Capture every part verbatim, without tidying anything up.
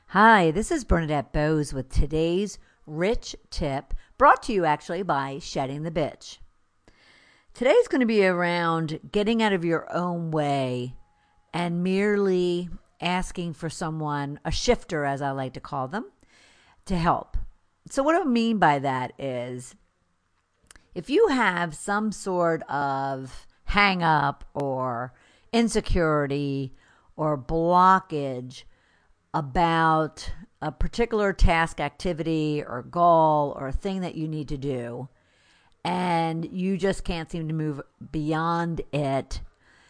Hi, this is Bernadette Bose with today's Rich Tip, brought to you actually by Shedding the Bitch. Today's going to be around getting out of your own way and merely asking for someone, a shifter as I like to call them, to help. So what I mean by that is if you have some sort of hang up or insecurity or blockage about a particular task, activity, or goal, or thing that you need to do, and you just can't seem to move beyond it,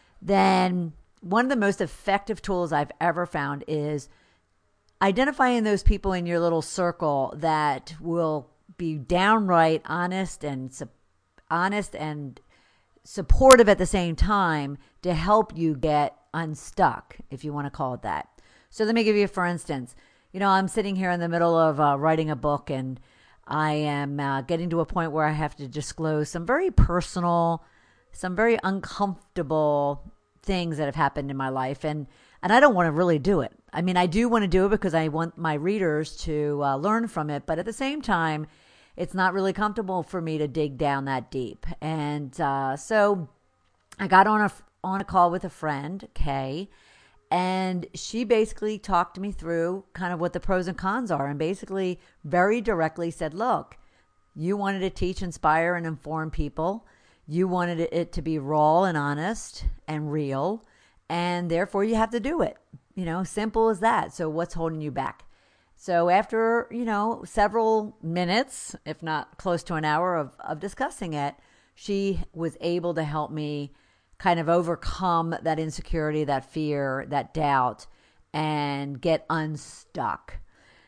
then one of the most effective tools I've ever found is identifying those people in your little circle that will be downright honest and honest and supportive at the same time to help you get unstuck, if you want to call it that. So let me give you, for instance, you know, I'm sitting here in the middle of uh, writing a book, and I am uh, getting to a point where I have to disclose some very personal, some very uncomfortable things that have happened in my life. And, and I don't want to really do it. I mean, I do want to do it because I want my readers to uh, learn from it. But at the same time, it's not really comfortable for me to dig down that deep. And uh, so I got on a, on a call with a friend, Kay, and she basically talked me through kind of what the pros and cons are, and basically very directly said, look, you wanted to teach, inspire, and inform people. You wanted it to be raw and honest and real, and therefore you have to do it. You know, simple as that. So what's holding you back? So after, you know, several minutes, if not close to an hour of, of discussing it, she was able to help me kind of overcome that insecurity, that fear, that doubt, and get unstuck.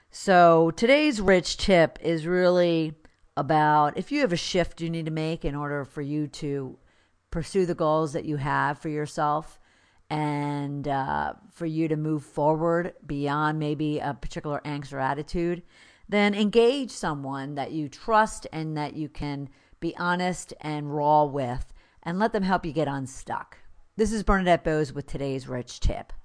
So today's rich tip is really about if you have a shift you need to make in order for you to pursue the goals that you have for yourself and uh, for you to move forward beyond maybe a particular angst or attitude, then engage someone that you trust and that you can be honest and raw with, and let them help you get unstuck. This is Bernadette Bose with today's Rich Tip.